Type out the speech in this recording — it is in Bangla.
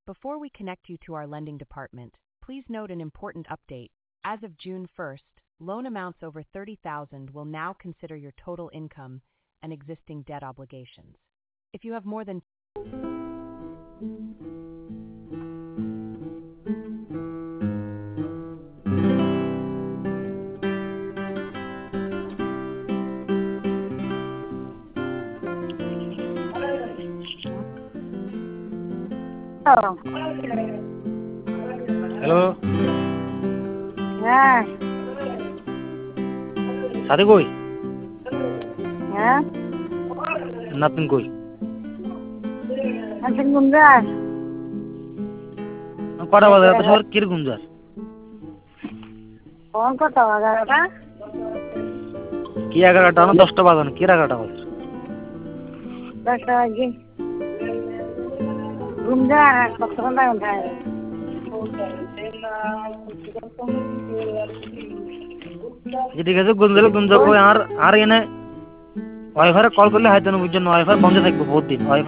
Before we connect you to our lending department, please note an important update. As of June 1st, loan amounts over $30,000 will now consider your total income and existing debt obligations. If you have more than Oh, hello হ্যাঁ সাথে কই হ্যাঁ নাতিন কই আচ্ছা গুঞ্জার কটা বাজে এত শহর কিরকম যার ফোন কত 11টা কি 11টা না 10টা বাজানো কি 11টা বাজে 10টা বাজে গুঞ্জার কত ঘন্টা ঘন্টায় ঠিক আছে গুঞ্জা কই আর এনে ওয়াইফাই কল করলে হয়তো না বুঝছেন ওয়াইফাই বন্ধ থাকবে বহুত দিন